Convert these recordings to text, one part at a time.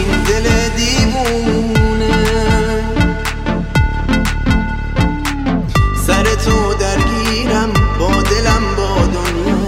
این دل دیوونه. سر تو درگیرم با دلم با دنیا.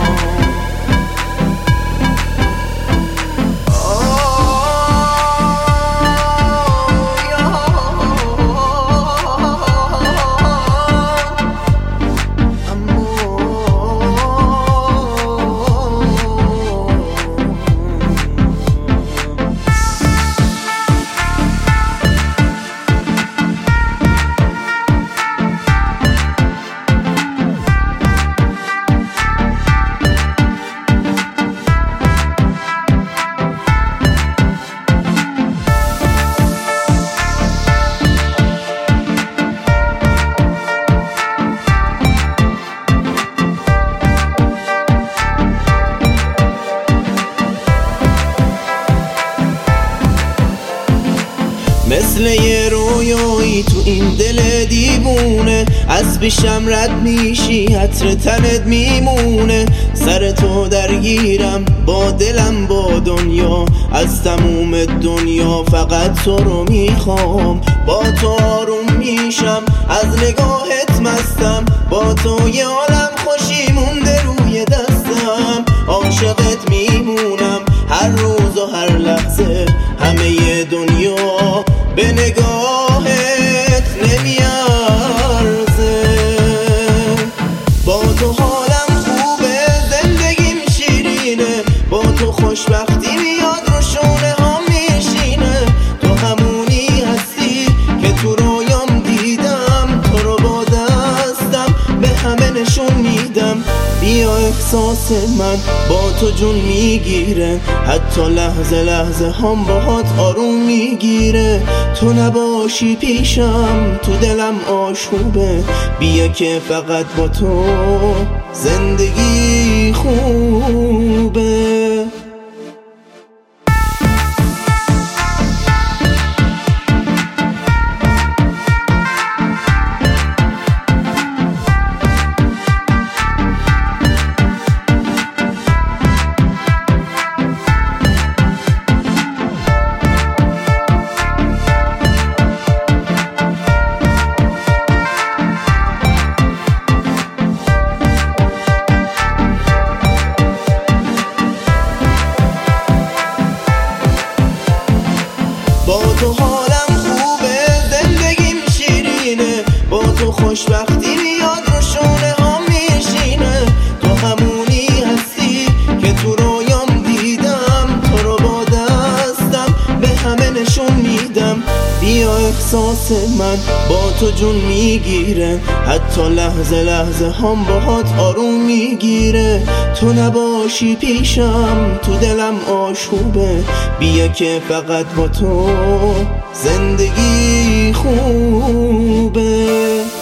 مثل یه رویایی تو این دل دیوونه، از پیشم رد میشی عطر تنت میمونه. سر تو درگیرم با دلم با دنیا، از تموم دنیا فقط تو رو میخوام. با تو آروم میشم، از نگاهت مستم، با تو یه عالم خوشی مونده روی دستم. عاشقت میمونم هر روز و هر لحظه، همه دنیا به نگاهت نمیارزه. با تو حالم خوبه، زندگیم شیرینه، با تو خوشبختی میاد رو شونه ها میشینه. تو همونی هستی که تو رویام دیدم، تو رو با دستم به همه نشون میدم. بیا احساس من با تو جون میگیره، حتی لحظه لحظه هم باهات آروم میگیره. تو نباشی پیشم تو دلم آشوبه، بیا که فقط با تو زندگی خوبه. با تو حالم خوبه، زندگیم شیرینه، با تو خوشبختی میاد رو شونه ها میشینه. تو همونی هستی که تو رویام دیدم، تو رو با دستم به همه نشون میدم. بیا احساس من با تو جون میگیره، حتی لحظه لحظه هم باهات آروم میگیره. تو نباشی پیشم تو دلم آشوبه، بیا که فقط با تو زندگی خوبه.